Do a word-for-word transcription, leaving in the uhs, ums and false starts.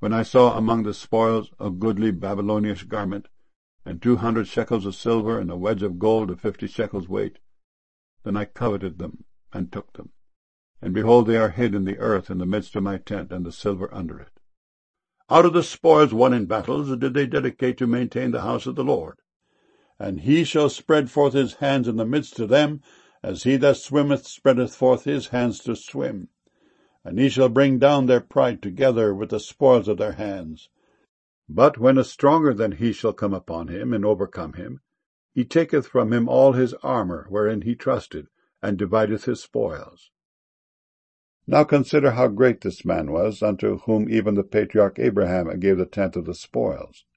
when I saw among the spoils a goodly Babylonish garment, and two hundred shekels of silver, and a wedge of gold of fifty shekels weight, then I coveted them, and took them. And behold, they are hid in the earth in the midst of my tent, and the silver under it. Out of the spoils won in battles did they dedicate to maintain the house of the Lord. And he shall spread forth his hands in the midst of them, as he that swimmeth spreadeth forth his hands to swim. And he shall bring down their pride together with the spoils of their hands. But when a stronger than he shall come upon him, and overcome him, he taketh from him all his armour wherein he trusted, and divideth his spoils. Now consider how great this man was, unto whom even the patriarch Abraham gave the tenth of the spoils.